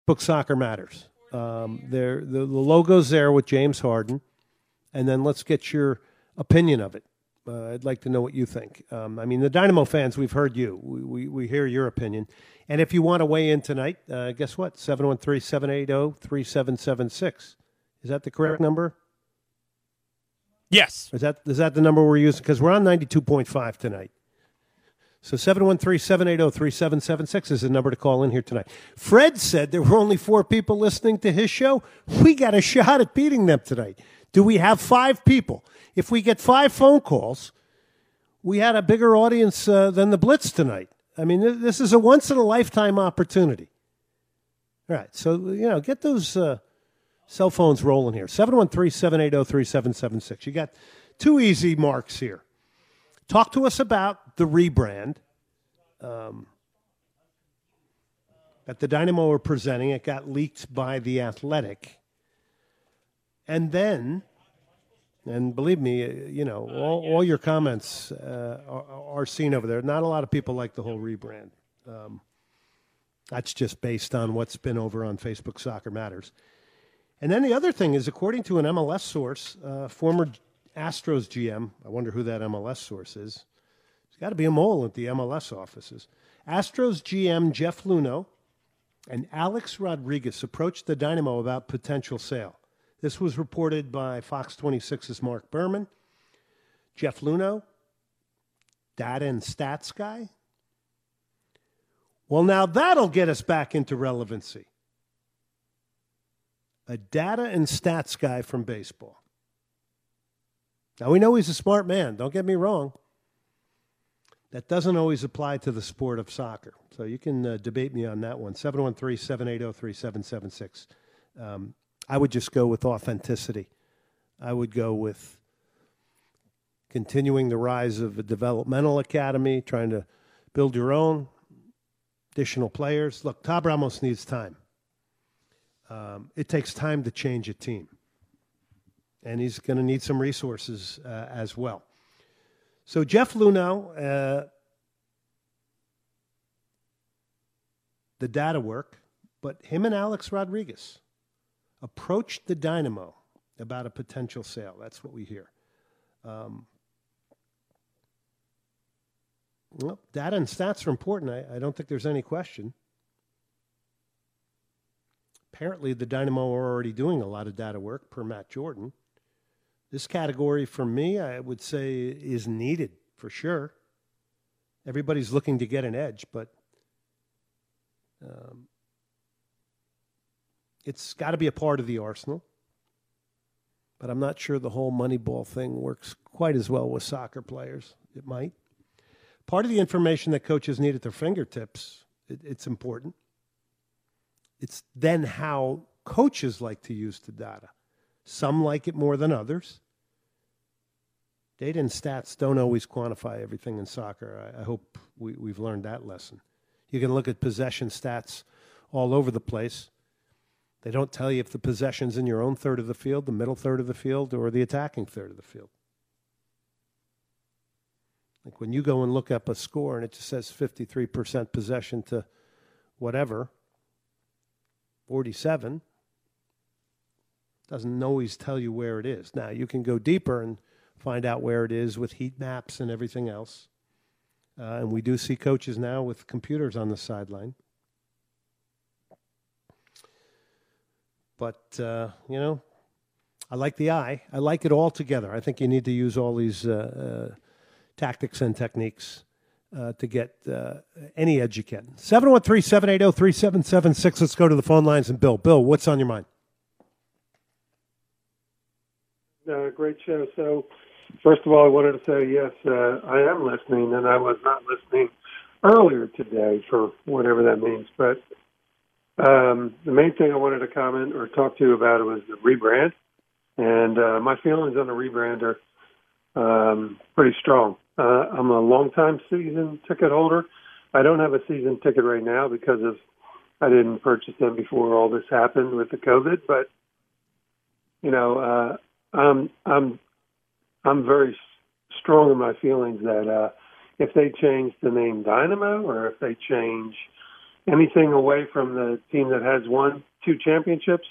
Book Soccer Matters. The logo's there with James Harden, and then let's get your opinion of it. I'd like to know what you think. The Dynamo fans, we've heard you. We hear your opinion. And if you want to weigh in tonight, guess what? 713-780-3776. Is that the correct number? Yes. Is that the number we're using? Because we're on 92.5 tonight. So 713-780-3776 is the number to call in here tonight. Fred said there were only 4 people listening to his show. We got a shot at beating them tonight. Do we have 5 people? If we get 5 phone calls, we had a bigger audience than the Blitz tonight. This is a once-in-a-lifetime opportunity. All right, so, get those cell phones rolling here. 713-780-3776. You got 2 easy marks here. Talk to us about the rebrand that the Dynamo are presenting. It got leaked by The Athletic. And then, and believe me, all your comments are seen over there. Not a lot of people like the whole rebrand. That's just based on what's been over on Facebook Soccer Matters. And then the other thing is, according to an MLS source, former Astros GM, I wonder who that MLS source is. There's got to be a mole at the MLS offices. Astros GM Jeff Luhnow and Alex Rodriguez approached the Dynamo about potential sale. This was reported by Fox 26's Mark Berman. Jeff Luhnow, data and stats guy. Well, now that'll get us back into relevancy. A data and stats guy from baseball. Now, we know he's a smart man. Don't get me wrong. That doesn't always apply to the sport of soccer. So you can debate me on that one. 713-780-3776. I would just go with authenticity. I would go with continuing the rise of a developmental academy, trying to build your own, additional players. Look, Tab Ramos needs time. It takes time to change a team. And he's going to need some resources as well. So Jeff Luhnow, the data work, but him and Alex Rodriguez approached the Dynamo about a potential sale. That's what we hear. Well, data and stats are important. I don't think there's any question. Apparently, the Dynamo are already doing a lot of data work, per Matt Jordan. This category, for me, I would say is needed for sure. Everybody's looking to get an edge, but it's got to be a part of the arsenal. But I'm not sure the whole Moneyball thing works quite as well with soccer players. It might. Part of the information that coaches need at their fingertips, it's important. It's then how coaches like to use the data. Some like it more than others. Data and stats don't always quantify everything in soccer. I hope we've learned that lesson. You can look at possession stats all over the place. They don't tell you if the possession's in your own third of the field, the middle third of the field, or the attacking third of the field. Like when you go and look up a score and it just says 53% possession to whatever, 47, doesn't always tell you where it is. Now, you can go deeper and find out where it is with heat maps and everything else. And we do see coaches now with computers on the sideline. But, I like the eye. I like it all together. I think you need to use all these tactics and techniques to get any edge you can. 713-780-3776. Let's go to the phone lines. And Bill, what's on your mind? Great show. So, first of all, I wanted to say, yes, I am listening, and I was not listening earlier today for whatever that means. But the main thing I wanted to comment or talk to you about was the rebrand. And my feelings on the rebrand are pretty strong. I'm a long-time season ticket holder. I don't have a season ticket right now because I didn't purchase them before all this happened with the COVID. But, I'm very strong in my feelings that if they change the name Dynamo or if they change anything away from the team that has won 2 championships,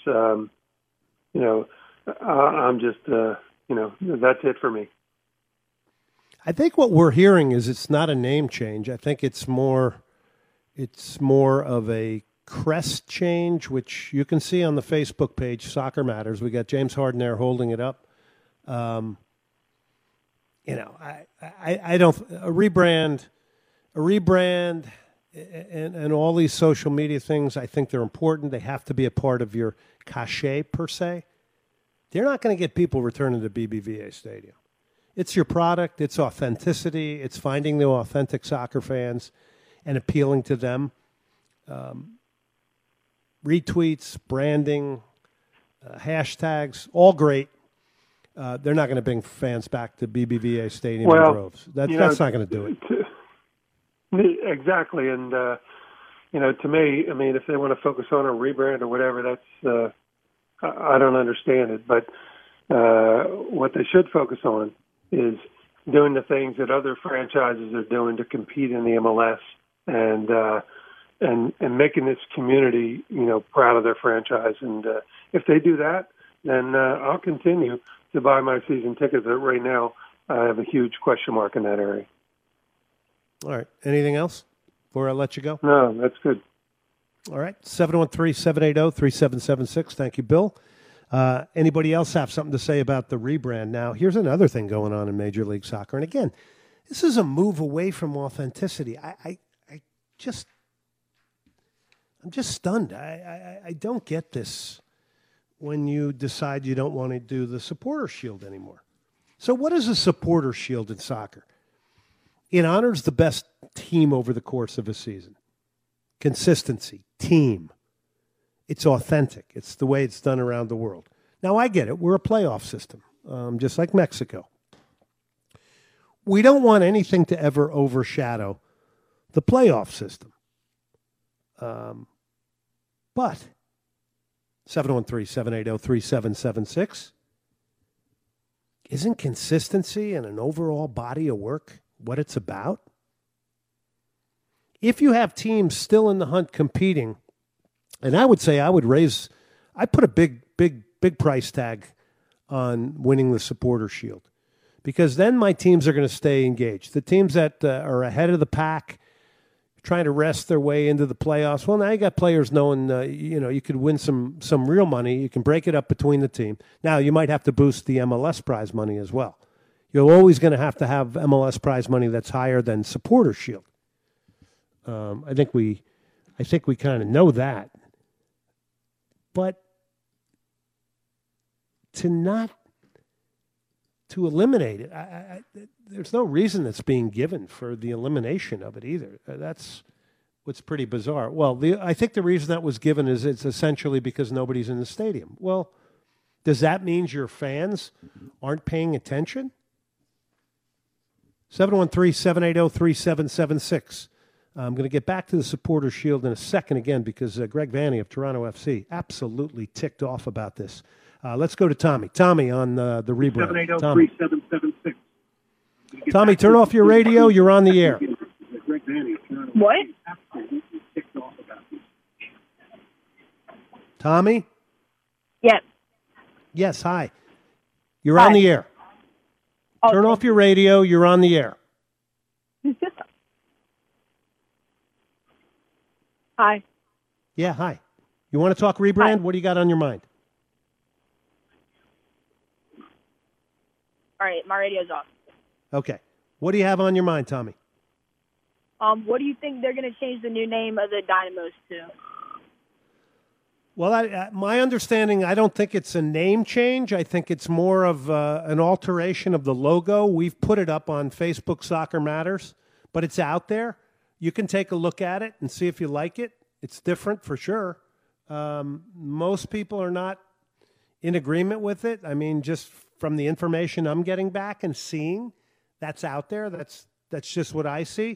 I'm just, that's it for me. I think what we're hearing is it's not a name change. I think it's more of a crest change, which you can see on the Facebook page, Soccer Matters. We got James Harden there holding it up. I don't a rebrand, and all these social media things. I think they're important. They have to be a part of your cachet per se. They're not going to get people returning to BBVA Stadium. It's your product. It's authenticity. It's finding the authentic soccer fans and appealing to them. Retweets, branding, hashtags, all great. They're not going to bring fans back to BBVA Stadium in droves. That's not going to do it. Exactly. And, to me, I mean, if they want to focus on a rebrand or whatever, that's I don't understand it. But what they should focus on is doing the things that other franchises are doing to compete in the MLS and making this community, proud of their franchise. And if they do that, then I'll continue to buy my season tickets. But right now, I have a huge question mark in that area. All right. Anything else before I let you go? No, that's good. All right. 713-780-3776. Thank you, Bill. Anybody else have something to say about the rebrand? Now, here's another thing going on in Major League Soccer. And again, this is a move away from authenticity. I'm just stunned. I don't get this when you decide you don't want to do the supporter shield anymore. So what is a supporter shield in soccer? It honors the best team over the course of a season. Consistency, team. It's authentic. It's the way it's done around the world. Now, I get it. We're a playoff system, just like Mexico. We don't want anything to ever overshadow the playoff system. But 713-780-3776, isn't consistency and an overall body of work what it's about? If you have teams still in the hunt competing, and I would say I put a big price tag on winning the Supporter Shield, because then my teams are going to stay engaged. The teams that are ahead of the pack, trying to wrest their way into the playoffs, well, now you got players knowing, you could win some real money. You can break it up between the team. Now, you might have to boost the MLS prize money as well. You're always going to have MLS prize money that's higher than Supporter Shield. I think we kind of know that. But to eliminate it, there's no reason that's being given for the elimination of it either. That's what's pretty bizarre. Well, I think the reason that was given is it's essentially because nobody's in the stadium. Well, does that mean your fans aren't paying attention? 713-780-3776. I'm going to get back to the Supporter Shield in a second again because Greg Vanny of Toronto FC absolutely ticked off about this. Let's go to Tommy. Tommy on the rebrand. 780-3776. Tommy, turn off your radio. You're on the air. What? Tommy? Yes. Yes, hi. You're on the air. Oh, turn off your radio. You're on the air. Hi. Yeah, hi. You want to talk rebrand? Hi. What do you got on your mind? All right, my radio's off. Okay. What do you have on your mind, Tommy? What do you think they're going to change the new name of the Dynamos to? Well, my understanding, I don't think it's a name change. I think it's more of an alteration of the logo. We've put it up on Facebook Soccer Matters, but it's out there. You can take a look at it and see if you like it. It's different for sure. Most people are not in agreement with it. I mean, just from the information I'm getting back and seeing, that's out there. That's just what I see.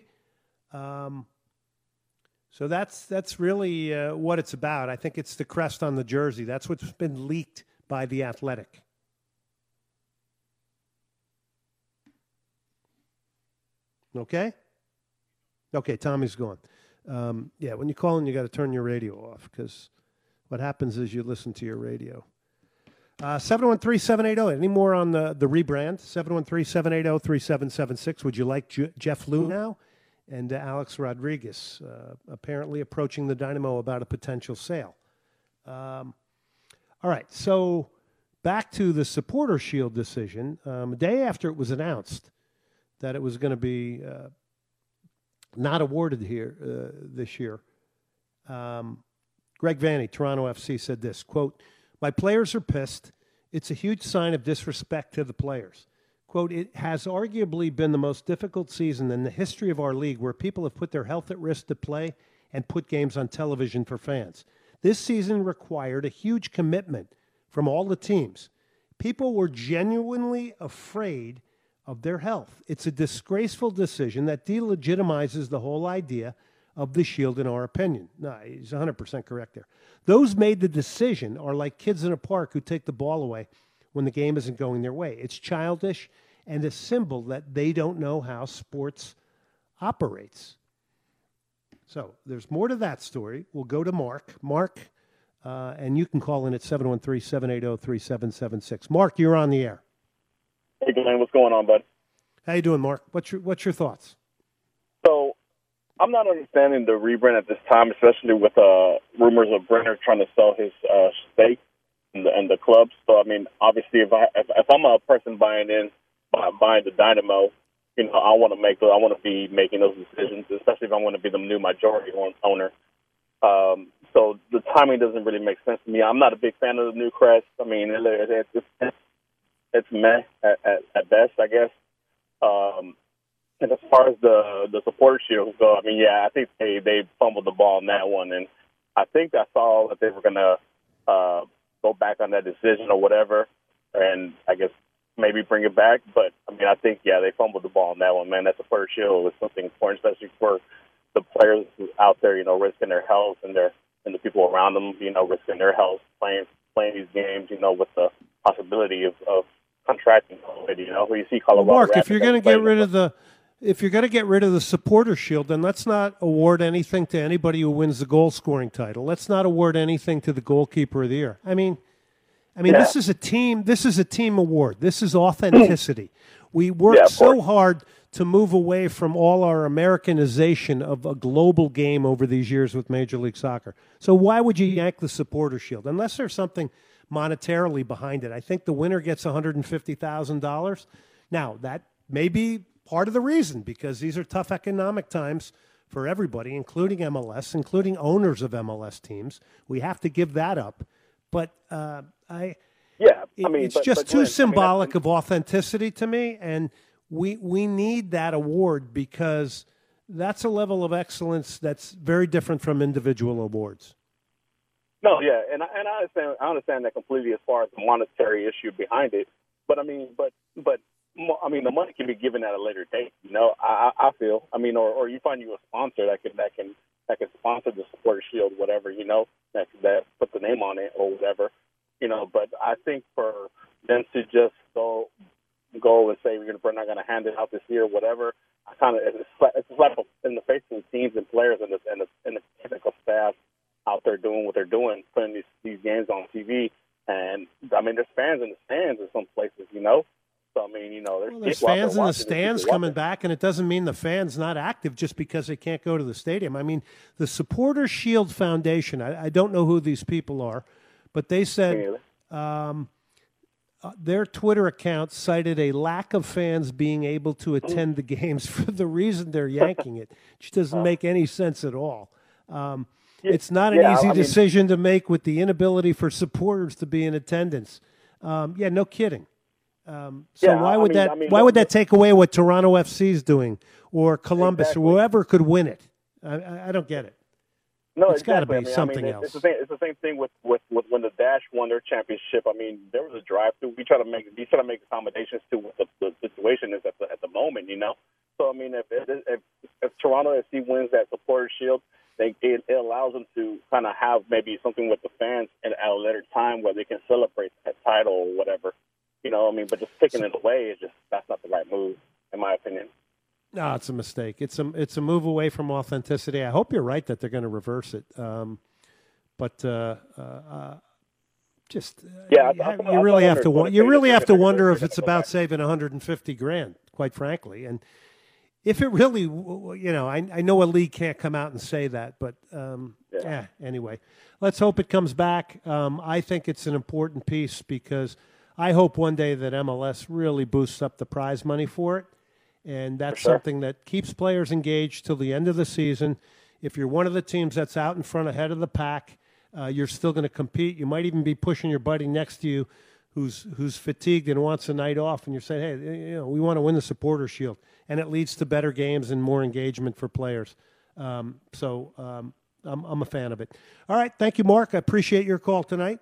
So that's really what it's about. I think it's the crest on the jersey. That's what's been leaked by The Athletic. Okay? Okay, Tommy's gone. Yeah, when you call in, you got to turn your radio off because what happens is you listen to your radio. 713-780. Any more on the rebrand? 713-780-3776. Would you like Jeff Lou now? And Alex Rodriguez, apparently approaching the Dynamo about a potential sale. All right, so back to the Supporter Shield decision. A day after it was announced that it was going to be not awarded here this year, Greg Vanney, Toronto FC, said this, quote, "My players are pissed. It's a huge sign of disrespect to the players. Quote, it has arguably been the most difficult season in the history of our league where people have put their health at risk to play and put games on television for fans. This season required a huge commitment from all the teams. People were genuinely afraid of their health. It's a disgraceful decision that delegitimizes the whole idea of the Shield, in our opinion." No, he's 100% correct there. "Those made the decision are like kids in a park who take the ball away when the game isn't going their way. It's childish and a symbol that they don't know how sports operates." So there's more to that story. We'll go to Mark. Mark, and you can call in at 713-780-3776. Mark, you're on the air. Hey, Glenn, what's going on, bud? How you doing, Mark? What's your thoughts? So I'm not understanding the rebrand at this time, especially with rumors of Brenner trying to sell his stake in the club. So, I mean, obviously, if I'm a person buying the Dynamo, you know, I want to be making those decisions, especially if I want to be the new majority owner. So the timing doesn't really make sense to me. I'm not a big fan of the new crest. I mean, it's meh at best, I guess. And as far as the Supporter Shield go, I mean, yeah, I think they fumbled the ball on that one, and I think I saw that they were going to go back on that decision or whatever, and I guess maybe bring it back. But, I mean, I think, yeah, they fumbled the ball on that one, man. That Supporter Shield was something important, especially for the players out there, you know, risking their health and the people around them, you know, risking their health playing these games, you know, with the possibility of contracting COVID, you know. You see Colorado. Well, Mark, if you're going to get rid of the Supporter Shield, then let's not award anything to anybody who wins the goal scoring title. Let's not award anything to the goalkeeper of the year. I mean, yeah. This is a team award. This is authenticity. We worked so hard to move away from all our Americanization of a global game over these years with Major League Soccer. So why would you yank the Supporter Shield? Unless there's something monetarily behind it. I think the winner gets $150,000. Now, that may be part of the reason, because these are tough economic times for everybody, including MLS, including owners of MLS teams. We have to give that up. But it's just too symbolic of authenticity to me, and we need that award because that's a level of excellence that's very different from individual awards. No, yeah, and I understand that completely as far as the monetary issue behind it. But I mean, but the money can be given at a later date. You know, I feel. I mean, or you find you a sponsor that can sponsor the Supporter Shield, whatever. You know, that put the name on it or whatever. You know, but I think for them to just go and say we're not going to hand it out this year, whatever. It's a slap in the face of the teams and players and the technical staff out there doing what they're doing, putting these games on TV. And, I mean, there's fans in the stands in some places, you know. So, I mean, you know, there's fans in the stands coming back, and it doesn't mean the fans not active just because they can't go to the stadium. I mean, the Supporter Shield Foundation, I don't know who these people are, but they said their Twitter account cited a lack of fans being able to attend the games for the reason they're yanking it, which doesn't make any sense at all. It's not an easy decision to make with the inability for supporters to be in attendance. No kidding. Why would that take away what Toronto FC is doing or Columbus or whoever could win it? I don't get it. No, it's got to be something else. It's the same thing with when the Dash won their championship. I mean, there was a drive-through. We try to make accommodations to what the situation is at the moment. You know, so I mean, if Toronto FC wins that Supporter Shield, it allows them to kind of have maybe something with the fans at a later time where they can celebrate that title or whatever. You know, I mean, but just taking it away that's not the right move, in my opinion. No, it's a mistake. It's a move away from authenticity. I hope you're right that they're going to reverse it. Just you really have to wonder if it's about saving $150,000, quite frankly. And if it really, I know a league can't come out and say that, but anyway, let's hope it comes back. I think it's an important piece because I hope one day that MLS really boosts up the prize money for it. And that's something that keeps players engaged till the end of the season. If you're one of the teams that's out in front ahead of the pack, you're still going to compete. You might even be pushing your buddy next to you who's fatigued and wants a night off, and you're saying, hey, we want to win the Supporters' Shield. And it leads to better games and more engagement for players. I'm a fan of it. All right, thank you, Mark. I appreciate your call tonight.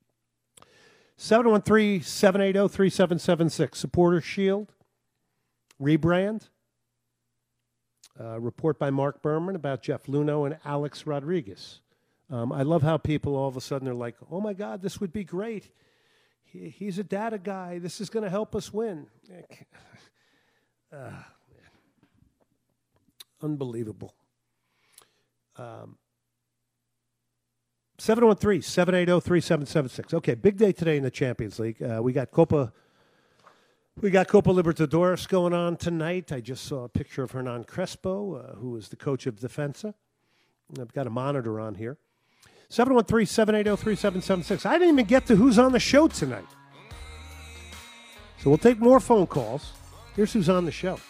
713-780-3776. Supporters' Shield. Rebrand. Report by Mark Berman about Jeff Luhnow and Alex Rodriguez. I love how people all of a sudden are like, oh, my God, this would be great. He's a data guy. This is going to help us win. Unbelievable. 713-780-3776. Okay, big day today in the Champions League. We got Copa Libertadores going on tonight. I just saw a picture of Hernan Crespo, who is the coach of Defensa. I've got a monitor on here. 713-780-3776. I didn't even get to who's on the show tonight. So we'll take more phone calls. Here's who's on the show.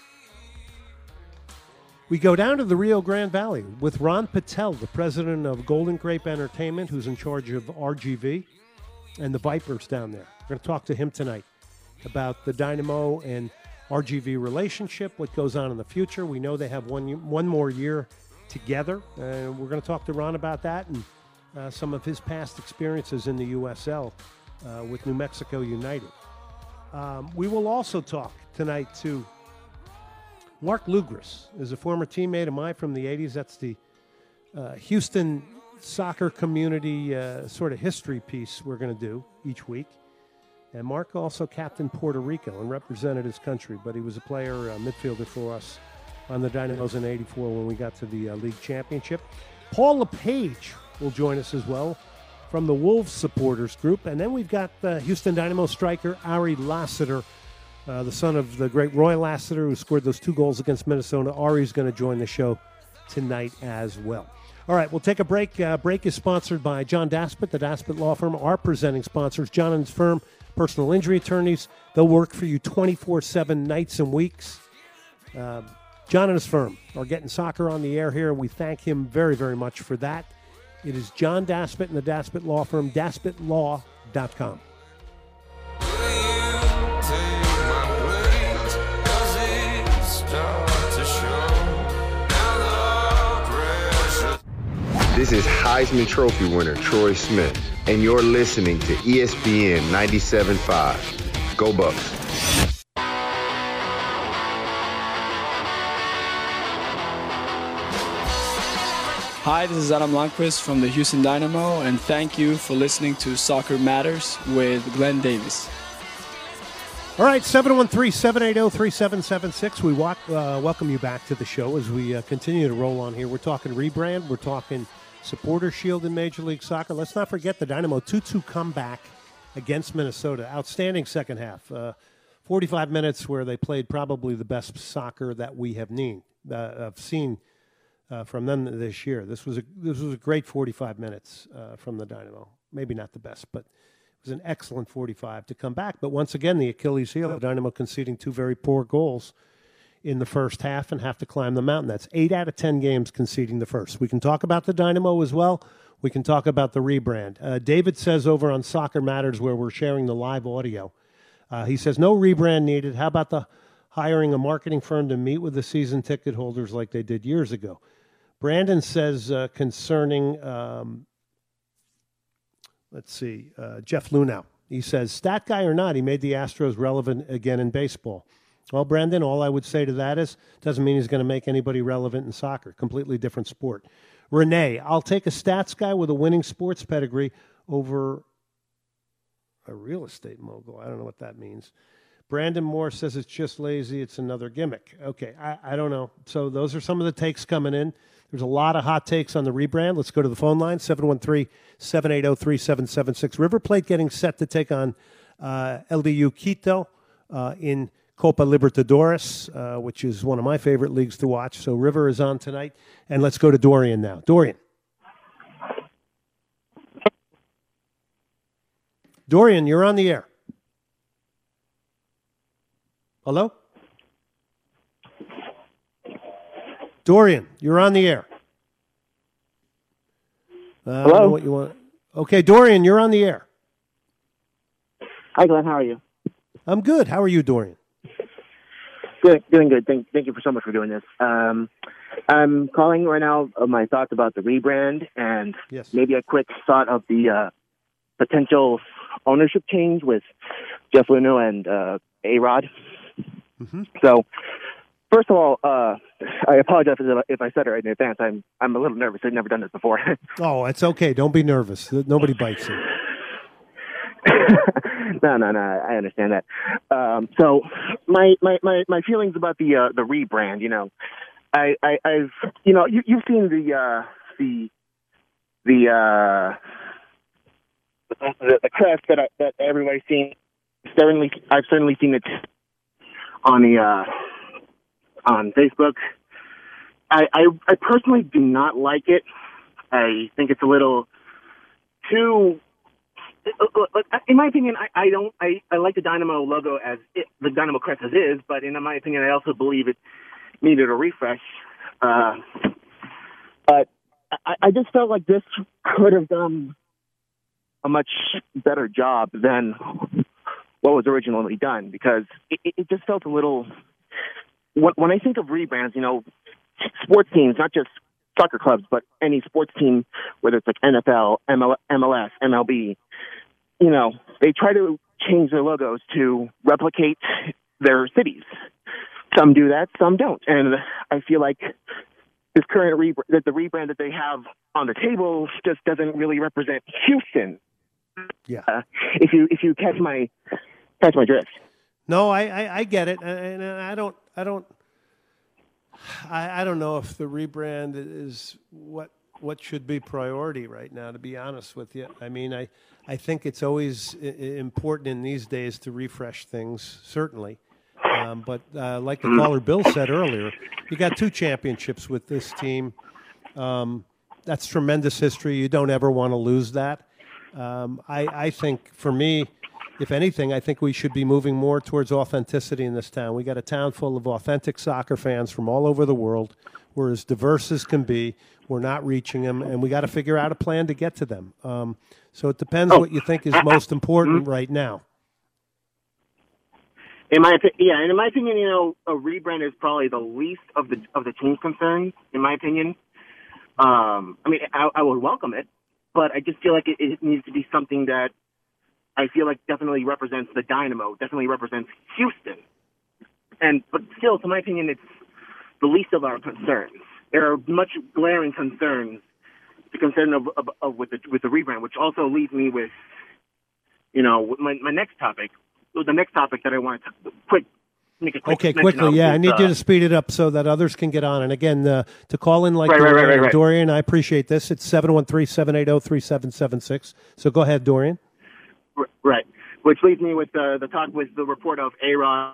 We go down to the Rio Grande Valley with Ron Patel, the president of Golden Grape Entertainment, who's in charge of RGV and the Vipers down there. We're going to talk to him tonight about the Dynamo and RGV relationship, what goes on in the future. We know they have one more year together. We're going to talk to Ron about that and some of his past experiences in the USL with New Mexico United. We will also talk tonight to Mark Lugris, is a former teammate of mine from the 80s. That's the Houston soccer community sort of history piece we're going to do each week. And Mark also captained Puerto Rico and represented his country, but he was a player, midfielder for us on the Dynamos in '84 when we got to the league championship. Paul LePage will join us as well from the Wolves supporters group. And then we've got Houston Dynamo striker Ari Lassiter, the son of the great Roy Lassiter, who scored those 2 goals against Minnesota. Ari's going to join the show tonight as well. All right, we'll take a break. Break is sponsored by John Daspit, the Daspit Law Firm, our presenting sponsors. John and his firm, personal injury attorneys. They'll work for you 24/7 nights and weeks. John and his firm are getting soccer on the air here. We thank him very, very much for that. It is John Daspit and the Daspit Law Firm, daspitlaw.com. This is Heisman Trophy winner Troy Smith, and you're listening to ESPN 97.5. Go Bucks. Hi, this is Adam Lundqvist from the Houston Dynamo, and thank you for listening to Soccer Matters with Glenn Davis. All right, 713-780-3776. We welcome you back to the show as we continue to roll on here. We're talking rebrand. We're talking Supporters' Shield in Major League Soccer. Let's not forget the Dynamo 2-2 comeback against Minnesota. Outstanding second half. 45 minutes where they played probably the best soccer that we have seen from them this year. This was a great 45 minutes from the Dynamo. Maybe not the best, but it was an excellent 45 to come back. But once again, the Achilles heel, the Dynamo conceding 2 very poor goals in the first half and have to climb the mountain. That's 8 out of 10 games conceding the first. We can talk about the Dynamo as well. We can talk about the rebrand. David says over on Soccer Matters, where we're sharing the live audio, he says, no rebrand needed. How about the hiring a marketing firm to meet with the season ticket holders like they did years ago? Brandon says concerning, Jeff Luhnow. He says, stat guy or not, he made the Astros relevant again in baseball. Well, Brandon, all I would say to that is, doesn't mean he's going to make anybody relevant in soccer. Completely different sport. Renee, I'll take a stats guy with a winning sports pedigree over a real estate mogul. I don't know what that means. Brandon Moore says it's just lazy. It's another gimmick. Okay, I don't know. So those are some of the takes coming in. There's a lot of hot takes on the rebrand. Let's go to the phone line, 713-780-3776. River Plate getting set to take on LDU Quito in Copa Libertadores, which is one of my favorite leagues to watch. So River is on tonight. And let's go to Dorian now. Dorian. Dorian, you're on the air. Hello? Dorian, you're on the air. I don't know what you want. Okay, Dorian, you're on the air. Hi, Glenn. How are you? I'm good. How are you, Dorian? Good, doing good. Thank you so much for doing this. I'm calling right now of my thoughts about the rebrand and maybe a quick thought of the potential ownership change with Jeff Luhnow and A-Rod. Mm-hmm. So, first of all, I apologize if I said it right in advance. I'm a little nervous. I've never done this before. Oh, it's okay. Don't be nervous. Nobody bites you. No. I understand that. So, my feelings about the rebrand. You know, I've you've seen the crest that everybody's seen. I've certainly seen it on Facebook. I personally do not like it. I think it's a little too. In my opinion, I like the Dynamo logo the Dynamo crest as is, but in my opinion, I also believe it needed a refresh. But I just felt like this could have done a much better job than what was originally done, because it just felt a little. When I think of rebrands, sports teams, not just soccer clubs, but any sports team, whether it's like NFL, MLS, MLB, they try to change their logos to replicate their cities. Some do that, some don't. And I feel like this current the rebrand that they have on the table just doesn't really represent Houston. Yeah. If you catch my drift. No, I get it, and I don't know if the rebrand is what should be priority right now, to be honest with you. I mean, I think it's always important in these days to refresh things, certainly. But like the caller Bill said earlier, you got 2 championships with this team. That's tremendous history. You don't ever want to lose that. I think, for me, if anything, I think we should be moving more towards authenticity in this town. We got a town full of authentic soccer fans from all over the world. We're as diverse as can be. We're not reaching them, and we got to figure out a plan to get to them. So it depends what you think is most important right now. In my opinion, a rebrand is probably the least of the team's concerns. In my opinion, I would welcome it, but I just feel like it needs to be something that I feel like definitely represents the Dynamo, definitely represents Houston. But still, to my opinion, it's the least of our concerns. There are much glaring concerns, the concern of with the rebrand, which also leaves me with, my next topic. The next topic that I want to make a quick Okay, quickly, yeah. I need you to speed it up so that others can get on. And again, to call in like Dorian, I appreciate this. It's 713-780-3776. So go ahead, Dorian. Right, which leads me with the talk with the report of A-Rod.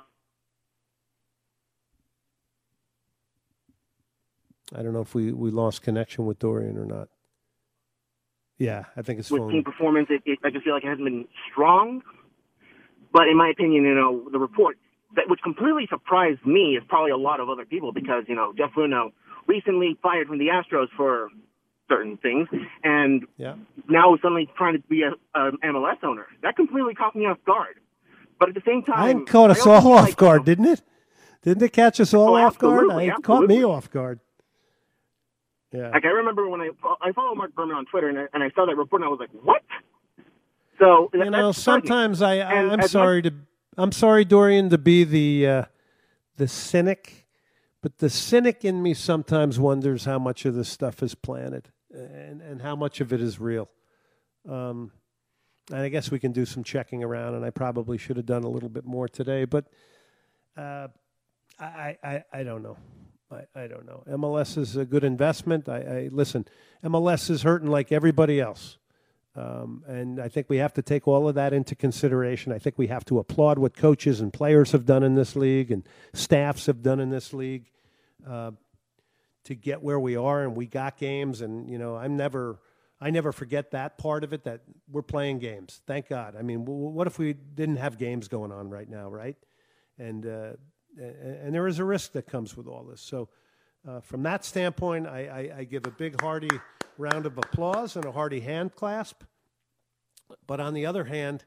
I don't know if we lost connection with Dorian or not. Yeah, I think it's with team performance. I just feel like it hasn't been strong. But in my opinion, the report which completely surprised me is probably a lot of other people, because Jeff Luhnow recently fired from the Astros for certain things, and now suddenly trying to be an MLS owner. That completely caught me off guard. But at the same time, it caught us all off guard, didn't it? Didn't it catch us all off guard? It caught me off guard. Yeah. Like, I remember when I follow Mark Berman on Twitter, and I saw that report, and I was like, what? So sometimes I'm sorry, Dorian, to be the cynic, but the cynic in me sometimes wonders how much of this stuff is planted and how much of it is real. And I guess we can do some checking around, and I probably should have done a little bit more today, but I don't know. I don't know. MLS is a good investment. Listen, MLS is hurting like everybody else. And I think we have to take all of that into consideration. I think we have to applaud what coaches and players have done in this league and staffs have done in this league to get where we are. And we got games. And, I never forget that part of it, that we're playing games. Thank God. I mean, what if we didn't have games going on right now, right? And there is a risk that comes with all this. So from that standpoint, I give a big hearty round of applause and a hearty hand clasp. But on the other hand,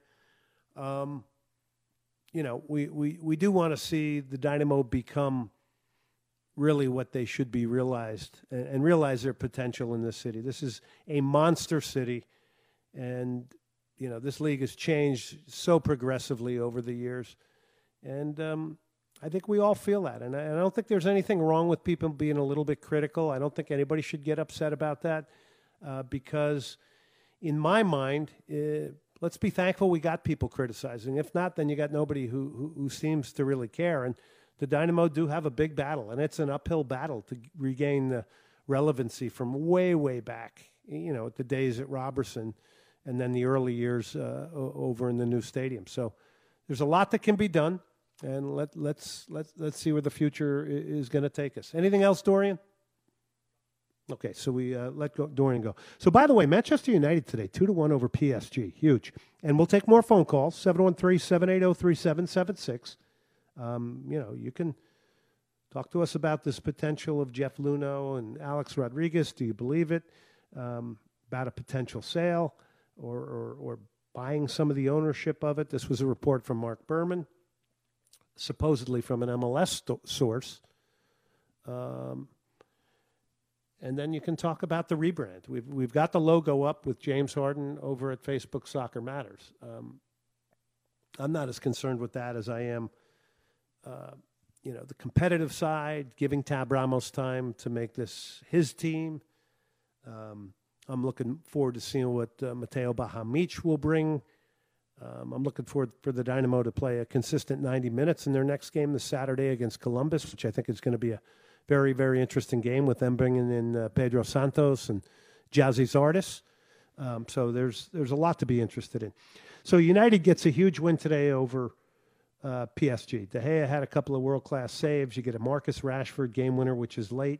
we do want to see the Dynamo become really what they should be realized and realize their potential in this city. This is a monster city, and this league has changed so progressively over the years, and I think we all feel that, and I don't think there's anything wrong with people being a little bit critical. I don't think anybody should get upset about that because in my mind, let's be thankful we got people criticizing. If not, then you got nobody who seems to really care. And the Dynamo do have a big battle, and it's an uphill battle to regain the relevancy from way, way back, at the days at Robertson and then the early years over in the new stadium. So there's a lot that can be done, and let's see where the future is going to take us. Anything else, Dorian? Okay, so we let Dorian go. So, by the way, Manchester United today, 2-1 over PSG. Huge. And we'll take more phone calls, 713-780-3776. You can talk to us about this potential of Jeff Luhnow and Alex Rodriguez. Do you believe it? About a potential sale or buying some of the ownership of it. This was a report from Mark Berman, supposedly from an MLS source. And then you can talk about the rebrand. We've got the logo up with James Harden over at Facebook Soccer Matters. I'm not as concerned with that as I am, the competitive side, giving Tab Ramos time to make this his team. I'm looking forward to seeing what Mateo Bahamic will bring. I'm looking forward for the Dynamo to play a consistent 90 minutes in their next game this Saturday against Columbus, which I think is going to be a very, very interesting game with them bringing in Pedro Santos and Jazzy Zardes. So there's a lot to be interested in. So United gets a huge win today over PSG. De Gea had a couple of world-class saves. You get a Marcus Rashford game winner, which is late.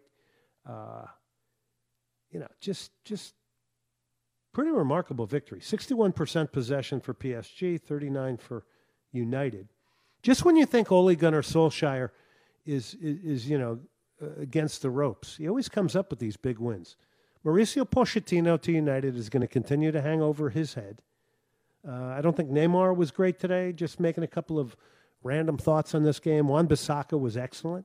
Just pretty remarkable victory. 61% possession for PSG, 39% for United. Just when you think Ole Gunnar Solskjaer is against the ropes, he always comes up with these big wins. Mauricio Pochettino to United is going to continue to hang over his head. I don't think Neymar was great today, just making a couple of random thoughts on this game. Wan-Bissaka was excellent.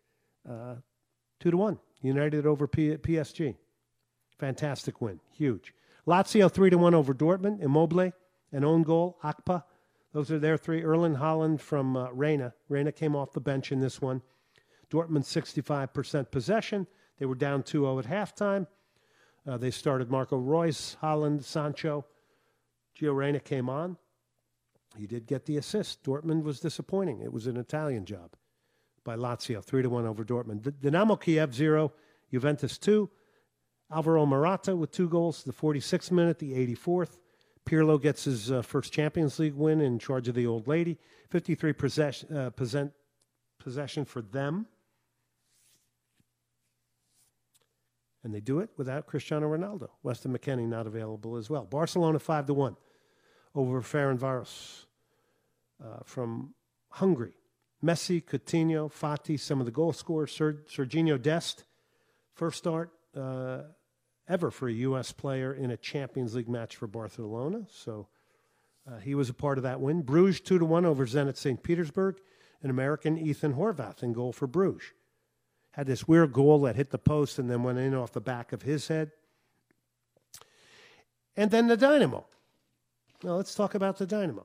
2-1, United over PSG. Fantastic win, huge. Lazio 3-1 over Dortmund. Immobile, an own goal. Akpa, those are their three. Erling Haaland from Reina. Reina came off the bench in this one. Dortmund 65% possession. They were down 2-0 at halftime. They started Marco Reus, Haaland, Sancho. Gio Reyna came on. He did get the assist. Dortmund was disappointing. It was an Italian job by Lazio, 3-1 over Dortmund. Dynamo Kiev 0, Juventus 2. Alvaro Morata with 2 goals, the 46th minute, the 84th. Pirlo gets his first Champions League win in charge of the old lady. 53% possession for them. And they do it without Cristiano Ronaldo. Weston McKennie not available as well. Barcelona 5-1 over Ferencváros from Hungary. Messi, Coutinho, Fati, some of the goal scorers. Serginho Dest, first start ever for a U.S. player in a Champions League match for Barcelona. So he was a part of that win. Bruges 2-1 over Zenit St. Petersburg. An American, Ethan Horvath, in goal for Bruges. Had this weird goal that hit the post and then went in off the back of his head. And then the Dynamo. Now let's talk about the Dynamo.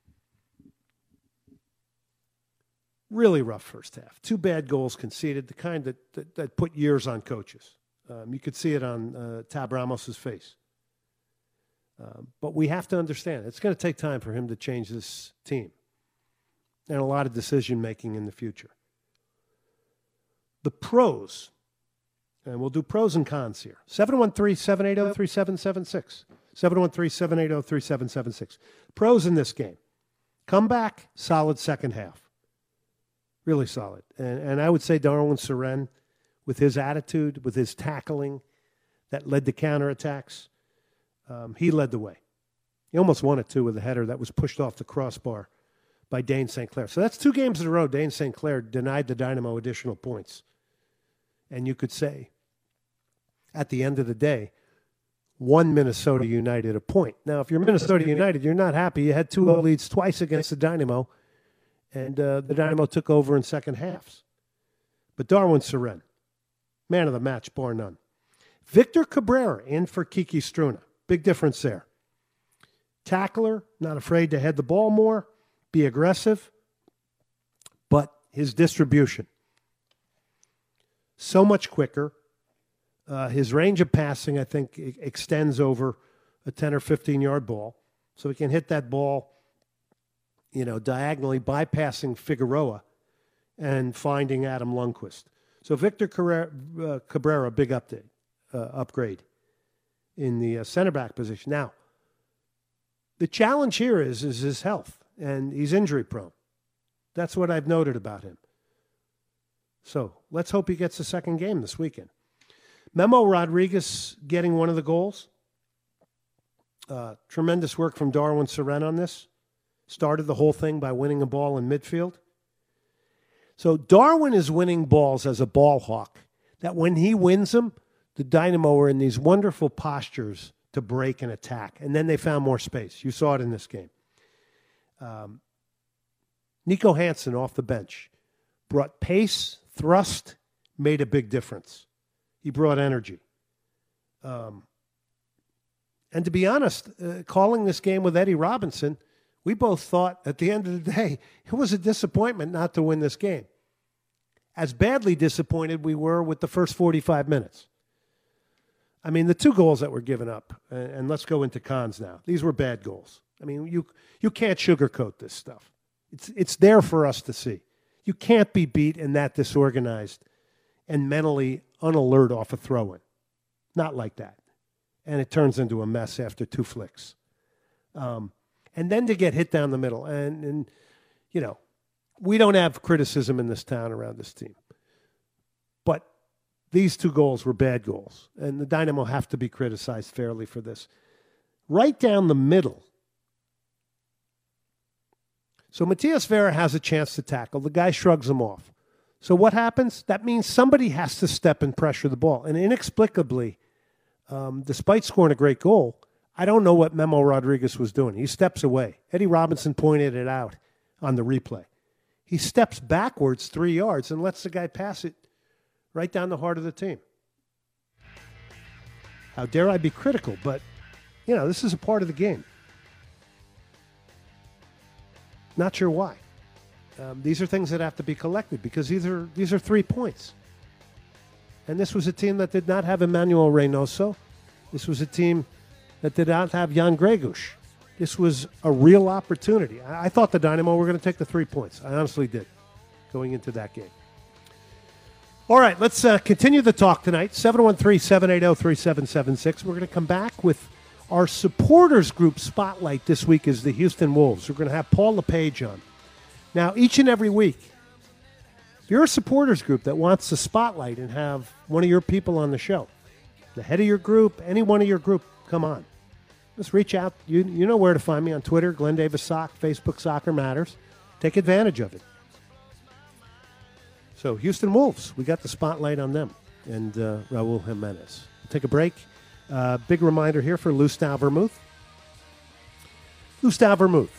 Really rough first half. 2 bad goals conceded, the kind that put years on coaches. You could see it on Tab Ramos's face. But we have to understand it's going to take time for him to change this team and a lot of decision-making in the future. The pros, and we'll do pros and cons here. 713-780-3776. 713-780-3776. Pros in this game. Comeback, solid second half. Really solid. And I would say Darwin Surren, with his attitude, with his tackling that led to counterattacks, he led the way. He almost won it, too, with a header that was pushed off the crossbar by Dane St. Clair. So that's 2 games in a row Dane St. Clair denied the Dynamo additional points. And you could say, at the end of the day, won Minnesota United a point. Now, if you're Minnesota United, you're not happy. You had 2 leads twice against the Dynamo, and the Dynamo took over in second halves. But Darwin Surren, man of the match, bar none. Victor Cabrera in for Kiki Struna. Big difference there. Tackler, not afraid to head the ball more, be aggressive, but his distribution, so much quicker. His range of passing, I think, extends over a 10 or 15-yard ball. So he can hit that ball, diagonally, bypassing Figueroa and finding Adam Lundqvist. So Victor Cabrera, big upgrade in the center back position. Now, the challenge here is his health, and he's injury prone. That's what I've noted about him. So let's hope he gets a second game this weekend. Memo Rodriguez getting one of the goals. Tremendous work from Darwin Surren on this. Started the whole thing by winning a ball in midfield. So Darwin is winning balls as a ball hawk, that when he wins them, the Dynamo are in these wonderful postures to break and attack. And then they found more space. You saw it in this game. Nico Hansen off the bench brought pace, thrust, made a big difference. He brought energy. And to be honest, calling this game with Eddie Robinson, we both thought at the end of the day, it was a disappointment not to win this game. As badly disappointed we were with the first 45 minutes. I mean, the 2 goals that were given up, and let's go into cons now. These were bad goals. I mean, you can't sugarcoat this stuff. It's there for us to see. You can't be beat and that disorganized and mentally unalert off a throw-in. Not like that. And it turns into a mess after 2 flicks. And then to get hit down the middle. And we don't have criticism in this town around this team. But these 2 goals were bad goals. And the Dynamo have to be criticized fairly for this. Right down the middle. So Matias Vera has a chance to tackle. The guy shrugs him off. So what happens? That means somebody has to step and pressure the ball. And inexplicably, despite scoring a great goal, I don't know what Memo Rodriguez was doing. He steps away. Eddie Robinson pointed it out on the replay. He steps backwards 3 yards and lets the guy pass it right down the heart of the team. How dare I be critical, but, this is a part of the game. Not sure why. These are things that have to be collected because these are 3 points. And this was a team that did not have Emmanuel Reynoso. This was a team that did not have Jan Gregush. This was a real opportunity. I thought the Dynamo were going to take the 3 points. I honestly did, going into that game. All right, let's continue the talk tonight. 713-780-3776. We're going to come back with our supporters group spotlight this week is the Houston Wolves. We're going to have Paul LePage on. Now, each and every week, if you're a supporters group that wants to spotlight and have one of your people on the show, the head of your group, any one of your group, come on. Just reach out. You know where to find me on Twitter, Glenn Davis Sock, Facebook Soccer Matters. Take advantage of it. So, Houston Wolves, we got the spotlight on them and Raul Jimenez. We'll take a break. Big reminder here for Lustau Vermouth. Lustau Vermouth.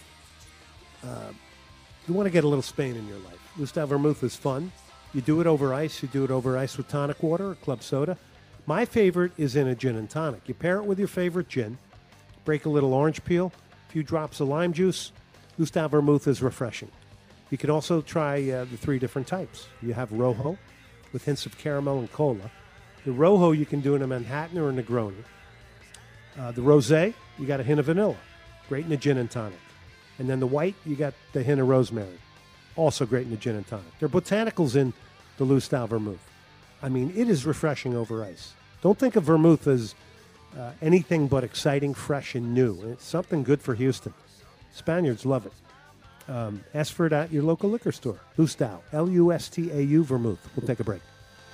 You want to get a little Spain in your life. Lustau Vermouth is fun. You do it over ice. You do it over ice with tonic water or club soda. My favorite is in a gin and tonic. You pair it with your favorite gin. Break a little orange peel, a few drops of lime juice. Lustau Vermouth is refreshing. You can also try the 3 different types. You have Rojo with hints of caramel and cola. The Rojo you can do in a Manhattan or a Negroni. The Rosé you got a hint of vanilla. Great in a gin and tonic. And then the white, you got the hint of rosemary. Also great in the gin and tonic. There are botanicals in the Lustau Vermouth. I mean, it is refreshing over ice. Don't think of vermouth as anything but exciting, fresh, and new. It's something good for Houston. Spaniards love it. Ask for it at your local liquor store. Lustau, Lustau Vermouth. We'll take a break.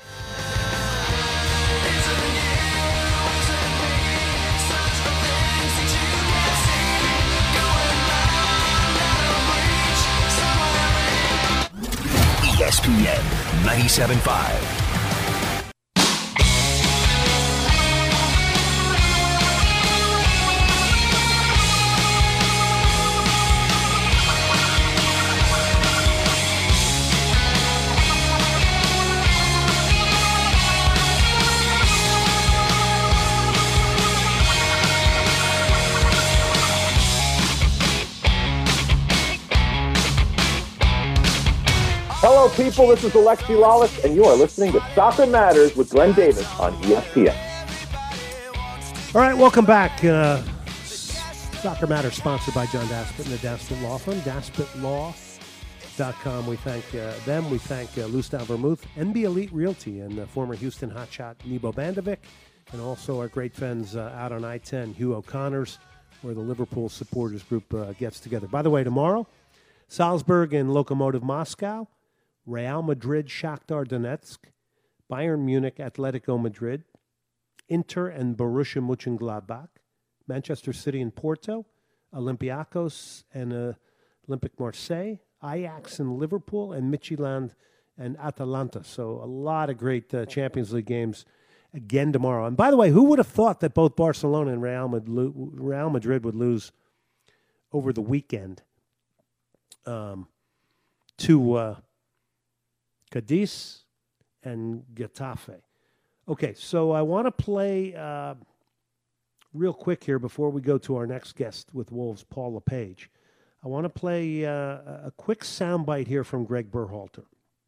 ESPN 97.5. Hello, people. This is Alexi Lawless, and you are listening to Soccer Matters with Glenn Davis on ESPN. All right, welcome back. Soccer Matters sponsored by John Daspit and the Daspit Law Firm, DaspitLaw.com. We thank them. We thank Lustau Vermouth, NB Elite Realty, and former Houston hotshot Nebo Bandovic, and also our great friends out on I-10, Hugh O'Connor's, where the Liverpool supporters group gets together. By the way, tomorrow, Salzburg and Lokomotiv Moscow, Real Madrid, Shakhtar Donetsk, Bayern Munich, Atletico Madrid, Inter and Borussia Mönchengladbach, Manchester City and Porto, Olympiacos and Olympique Marseille, Ajax and Liverpool, and Midtjylland and Atalanta. So a lot of great Champions League games again tomorrow. And by the way, who would have thought that both Barcelona and Real Madrid would lose over the weekend to Cadiz and Getafe. Okay, so I want to play real quick here before we go to our next guest with Wolves, Paul LePage. I want to play a quick soundbite here from Greg Berhalter.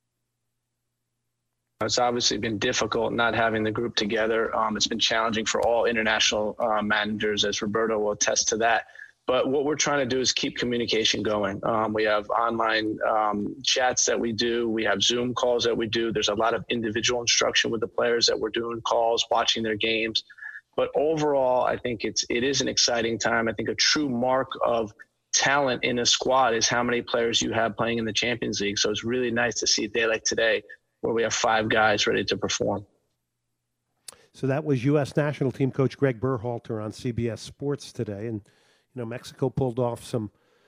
It's obviously been difficult not having the group together. It's been challenging for all international managers, as Roberto will attest to that. But what we're trying to do is keep communication going. We have online chats that we do. We have Zoom calls that we do. There's a lot of individual instruction with the players that we're doing calls, watching their games. But overall, I think it is an exciting time. I think a true mark of talent in a squad is how many players you have playing in the Champions League. So it's really nice to see a day like today where we have 5 guys ready to perform. So that was U.S. national team coach Greg Berhalter on CBS Sports today. And Mexico pulled off some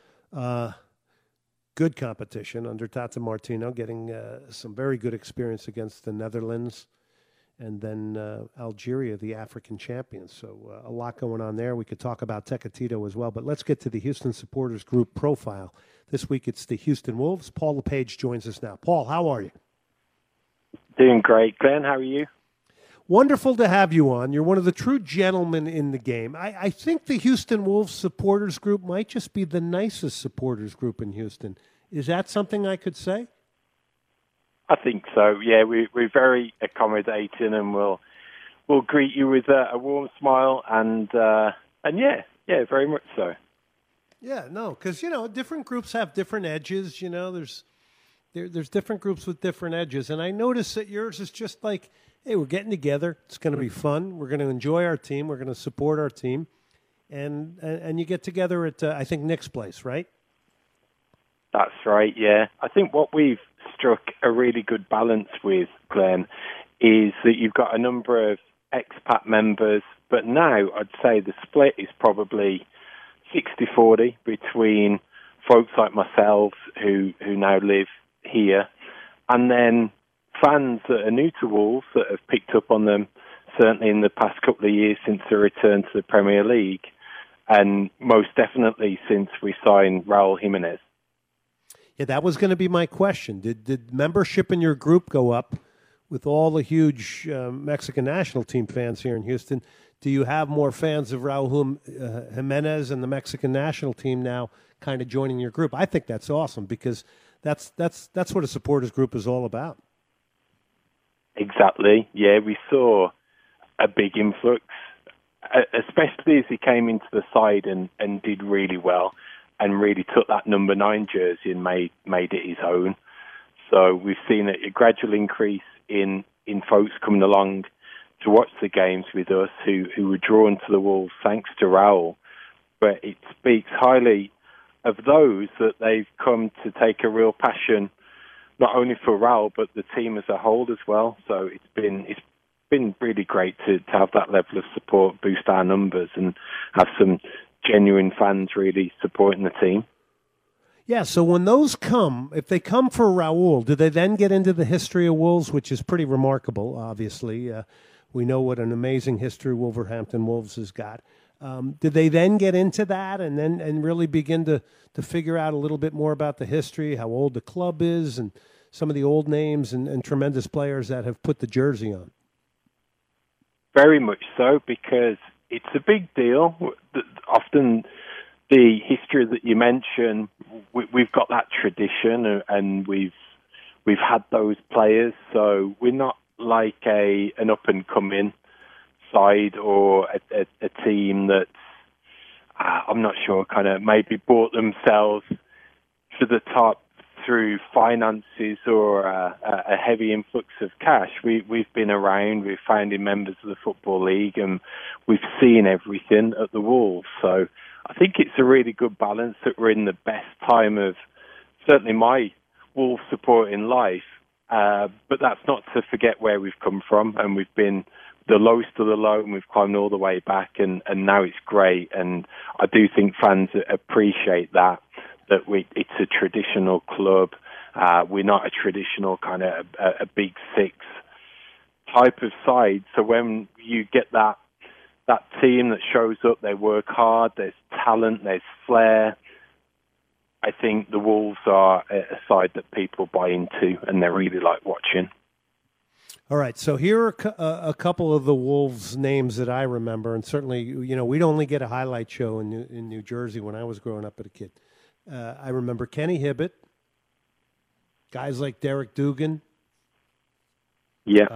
good competition under Tata Martino, getting some very good experience against the Netherlands and then Algeria, the African champions. So a lot going on there. We could talk about Tecatito as well, but let's get to the Houston Supporters Group profile. This week it's the Houston Wolves. Paul LePage joins us now. Paul, how are you? Doing great. Glenn, how are you? Wonderful to have you on. You're one of the true gentlemen in the game. I think the Houston Wolves supporters group might just be the nicest supporters group in Houston. Is that something I could say? I think so. Yeah, we're very accommodating, and we'll greet you with a warm smile, and yeah, very much so. Yeah, no, because different groups have different edges. There's different groups with different edges, and I notice that yours is just like, hey, we're getting together. It's going to be fun. We're going to enjoy our team. We're going to support our team. And you get together at, I think, Nick's place, right? That's right, yeah. I think what we've struck a really good balance with, Glenn, is that you've got a number of expat members, but now I'd say the split is probably 60-40 between folks like myself who now live here, and then fans that are new to Wolves that have picked up on them, certainly in the past couple of years since the return to the Premier League, and most definitely since we signed Raul Jimenez. Yeah, that was going to be my question. Did membership in your group go up with all the huge Mexican national team fans here in Houston? Do you have more fans of Raul Jimenez and the Mexican national team now kind of joining your group? I think that's awesome because that's what a supporters group is all about. Exactly. Yeah, we saw a big influx especially as he came into the side and did really well and really took that number 9 jersey and made it his own. So we've seen a gradual increase in folks coming along to watch the games with us who were drawn to the Wolves thanks to Raul. But it speaks highly of those that they've come to take a real passion, not only for Raul, but the team as a whole as well. So it's been really great to have that level of support, boost our numbers, and have some genuine fans really supporting the team. Yeah, so when those come, if they come for Raul, do they then get into the history of Wolves, which is pretty remarkable, obviously. We know what an amazing history Wolverhampton Wolves has got. Did they then get into that and really begin to figure out a little bit more about the history, how old the club is, and some of the old names and tremendous players that have put the jersey on? Very much so, because it's a big deal. Often the history that you mention, we've got that tradition, and we've had those players. So we're not like an up and coming side or a team that's I'm not sure, kind of maybe brought themselves to the top through finances or a heavy influx of cash. We've been around, we've founded members of the Football League, and we've seen everything at the Wolves. So I think it's a really good balance that we're in the best time of certainly my Wolves support in life. But that's not to forget where we've come from, and we've been the lowest of the low, and we've climbed all the way back, and now it's great. And I do think fans appreciate that it's a traditional club. We're not a traditional kind of a big six type of side. So when you get that team that shows up, they work hard, there's talent, there's flair, I think the Wolves are a side that people buy into and they really like watching. All right, so here are a couple of the Wolves names that I remember, and certainly, we'd only get a highlight show in New Jersey when I was growing up as a kid. I remember Kenny Hibbett, guys like Derek Dugan. Yeah.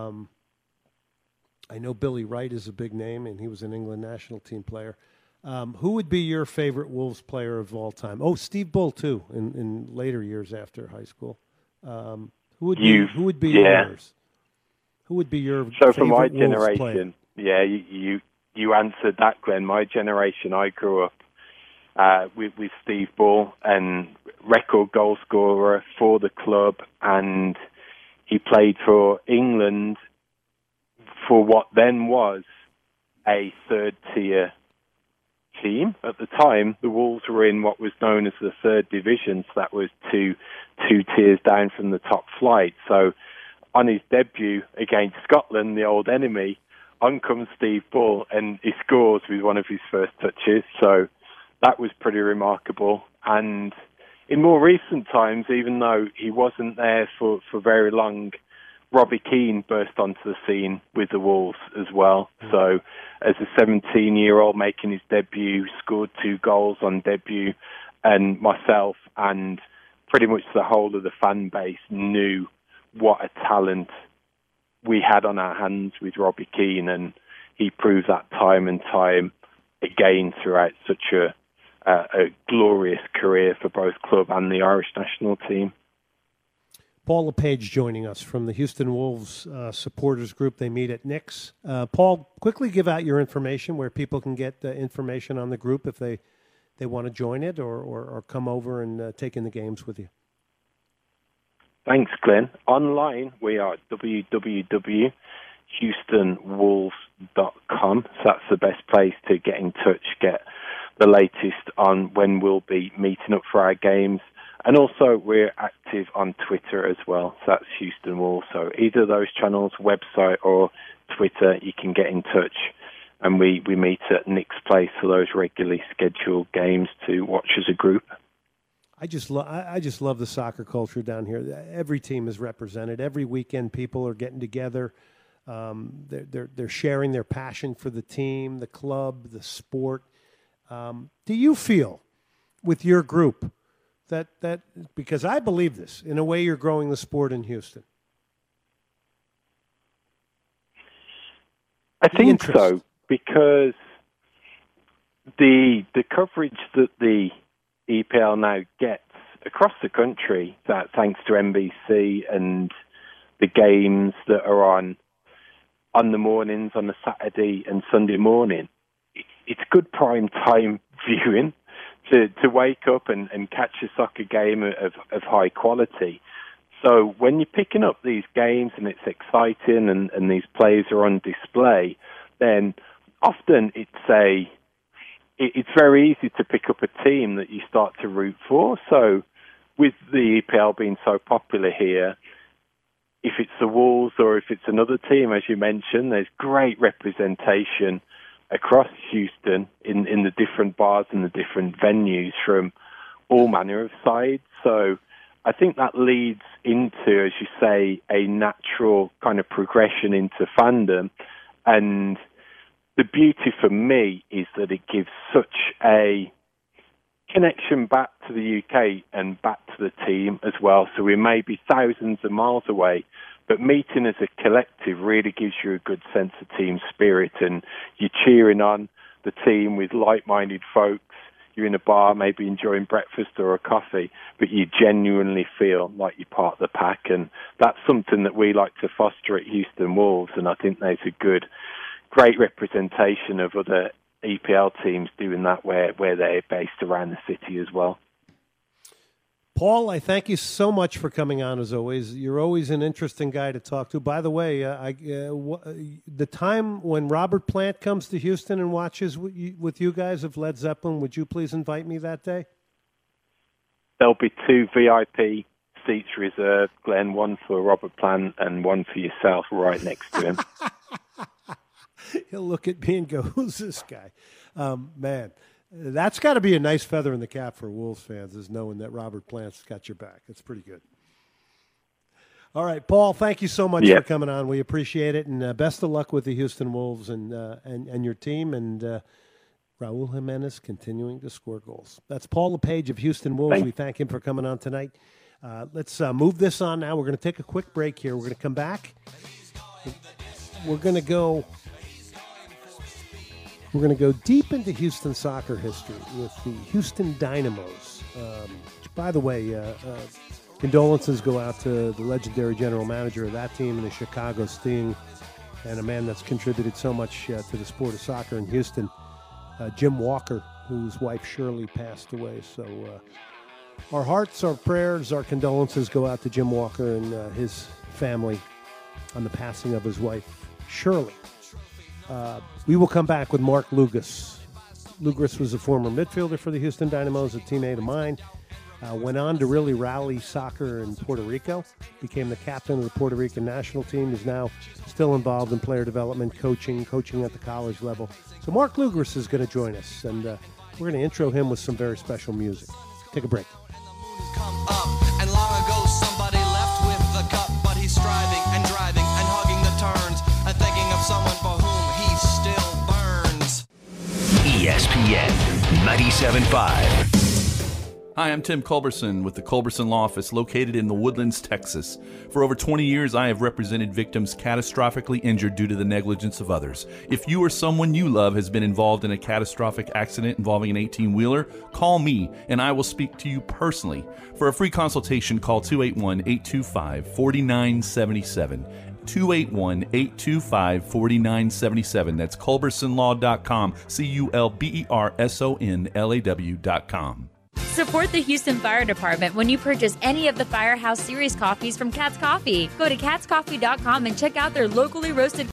I know Billy Wright is a big name, and he was an England national team player. Who would be your favorite Wolves player of all time? Oh, Steve Bull, too, in later years after high school. Who would be yours? Who would be your so favorite for my Wolves generation, player? Yeah, you answered that, Glenn. My generation, I grew up with Steve Bull, and record goal scorer for the club, and he played for England for what then was a third-tier team. At the time, the Wolves were in what was known as the third division, so that was two tiers down from the top flight. So on his debut against Scotland, the old enemy, on comes Steve Bull, and he scores with one of his first touches. So that was pretty remarkable. And in more recent times, even though he wasn't there for very long, Robbie Keane burst onto the scene with the Wolves as well. So as a 17-year-old making his debut, scored 2 goals on debut, and myself and pretty much the whole of the fan base knew what a talent we had on our hands with Robbie Keane, and he proved that time and time again throughout such a glorious career for both club and the Irish national team. Paul LePage joining us from the Houston Wolves supporters group. They meet at Nick's. Paul, quickly give out your information where people can get information on the group if they want to join it or come over and take in the games with you. Thanks, Glenn. Online, we are www.houstonwolves.com. So that's the best place to get in touch, get the latest on when we'll be meeting up for our games. And also, we're active on Twitter as well. So that's Houston Wolves. So either of those channels, website or Twitter, you can get in touch. And we meet at Nick's place for those regularly scheduled games to watch as a group. I just love the soccer culture down here. Every team is represented. Every weekend, people are getting together. They're sharing their passion for the team, the club, the sport. Do you feel with your group that because I believe this, in a way you're growing the sport in Houston? I think so. because the coverage that the EPL now gets across the country, that thanks to NBC and the games that are on the mornings, on the Saturday and Sunday morning, it's good prime time viewing to wake up and catch a soccer game of high quality. So when you're picking up these games and it's exciting and these players are on display, then often it's very easy to pick up a team that you start to root for. So with the EPL being so popular here, if it's the Wolves or if it's another team, as you mentioned, there's great representation across Houston in the different bars and the different venues from all manner of sides. So I think that leads into, as you say, a natural kind of progression into fandom. And the beauty for me is that it gives such a connection back to the UK and back to the team as well. So we may be thousands of miles away, but meeting as a collective really gives you a good sense of team spirit, and you're cheering on the team with like-minded folks. You're in a bar, maybe enjoying breakfast or a coffee, but you genuinely feel like you're part of the pack, and that's something that we like to foster at Houston Wolves, and I think there's a great representation of other EPL teams doing that where they're based around the city as well. Paul, I thank you so much for coming on, as always. You're always an interesting guy to talk to. By the way, the time when Robert Plant comes to Houston and watches with you guys of Led Zeppelin, would you please invite me that day? There'll be 2 VIP seats reserved, Glenn, one for Robert Plant and one for yourself right next to him. He'll look at me and go, who's this guy? Man, that's got to be a nice feather in the cap for Wolves fans, is knowing that Robert Plant's got your back. It's pretty good. All right, Paul, thank you so much for coming on. We appreciate it, and best of luck with the Houston Wolves and your team, and Raul Jimenez continuing to score goals. That's Paul LePage of Houston Wolves. We thank him for coming on tonight. Let's move this on now. We're going to take a quick break here. We're going to come back. We're going to go deep into Houston soccer history with the Houston Dynamos. By the way, condolences go out to the legendary general manager of that team and the Chicago Sting, and a man that's contributed so much to the sport of soccer in Houston, Jim Walker, whose wife Shirley passed away. So our hearts, our prayers, our condolences go out to Jim Walker and his family on the passing of his wife, Shirley. We will come back with Mark Lugas. Lugas was a former midfielder for the Houston Dynamos, a teammate of mine. Went on to really rally soccer in Puerto Rico. Became the captain of the Puerto Rican national team. Is now still involved in player development, coaching at the college level. So Mark Lugas is going to join us, and we're going to intro him with some very special music. Take a break. Come up, and long ago somebody left with the cup, but he's striving and driving and hugging the turns and thinking of someone for whom he still burns. ESPN 97.5. Hi, I'm Tim Culberson with the Culberson Law Office located in the Woodlands, Texas. For over 20 years, I have represented victims catastrophically injured due to the negligence of others. If you or someone you love has been involved in a catastrophic accident involving an 18-wheeler, call me and I will speak to you personally. For a free consultation, call 281-825-4977. 281-825-4977. That's culbersonlaw.com, culbersonlaw.com. Support the Houston Fire Department when you purchase any of the Firehouse Series coffees from Katz Coffee. Go to katzcoffee.com and check out their locally roasted